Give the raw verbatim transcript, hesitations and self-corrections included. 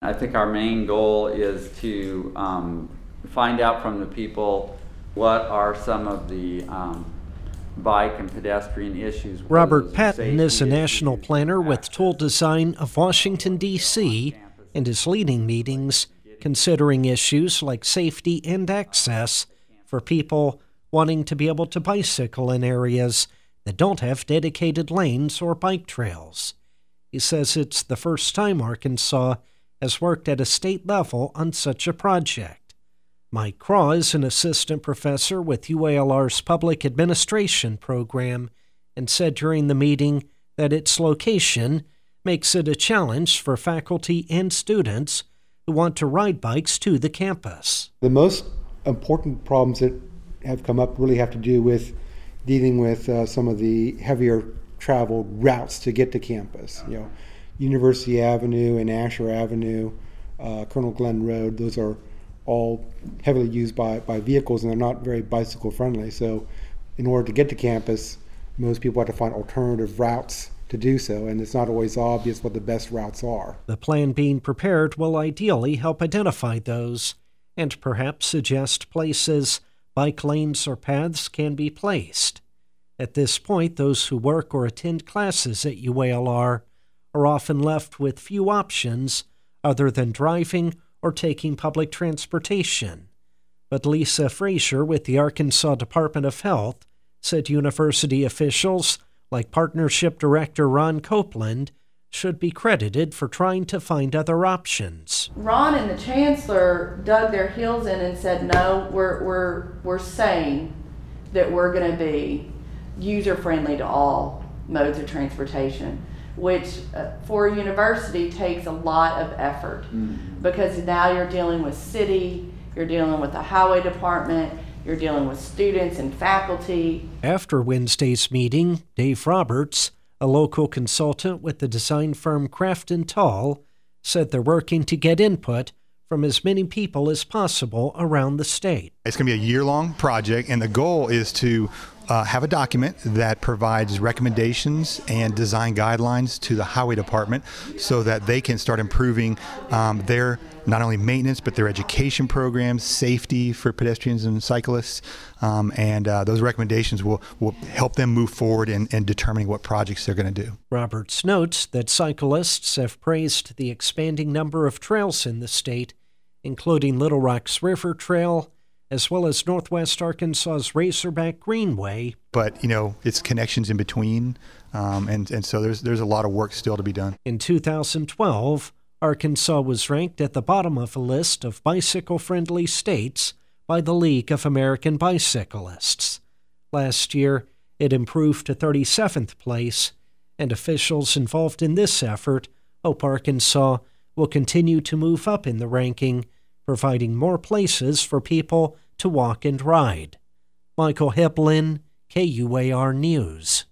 I think our main goal is to um, find out from the people what are some of the um, bike and pedestrian issues. Robert Patton is a national planner with Toll Design of Washington, D C, and is leading meetings considering issues like safety and access for people wanting to be able to bicycle in areas that don't have dedicated lanes or bike trails. He says it's the first time Arkansas has worked at a state level on such a project. Mike Craw is an assistant professor with U A L R's Public Administration program and said during the meeting that its location makes it a challenge for faculty and students who want to ride bikes to the campus. The most important problems that have come up really have to do with dealing with uh, some of the heavier traveled routes to get to campus. You know, University Avenue and Asher Avenue, uh, Colonel Glenn Road, those are all heavily used by, by vehicles, and they're not very bicycle friendly. So in order to get to campus, most people have to find alternative routes to do so, and it's not always obvious what the best routes are. The plan being prepared will ideally help identify those and perhaps suggest places bike lanes or paths can be placed. At this point, those who work or attend classes at U A L R are often left with few options other than driving or taking public transportation. But Lisa Frazier with the Arkansas Department of Health said university officials like Partnership Director Ron Copeland should be credited for trying to find other options. Ron and the chancellor dug their heels in and said, no, we're, we're, we're saying that we're going to be user-friendly to all modes of transportation, which uh, for a university takes a lot of effort mm-hmm. because now you're dealing with city, you're dealing with the highway department, you're dealing with students and faculty. After Wednesday's meeting, Dave Roberts, a local consultant with the design firm Craft and Tall, said they're working to get input from as many people as possible around the state. It's going to be a year-long project, and the goal is to uh, have a document that provides recommendations and design guidelines to the highway department so that they can start improving um, their not only maintenance but their education programs, safety for pedestrians and cyclists, um, and uh, those recommendations will, will help them move forward in, in determining what projects they're going to do. Roberts notes that cyclists have praised the expanding number of trails in the state, including Little Rock's River Trail, as well as Northwest Arkansas's Razorback Greenway. But, you know, it's connections in between, um, and, and so there's, there's a lot of work still to be done. In two thousand twelve, Arkansas was ranked at the bottom of a list of bicycle-friendly states by the League of American Bicyclists. Last year, it improved to thirty-seventh place, and officials involved in this effort hope Arkansas will continue to move up in the ranking, providing more places for people to walk and ride. Michael Heblin, K U A R News.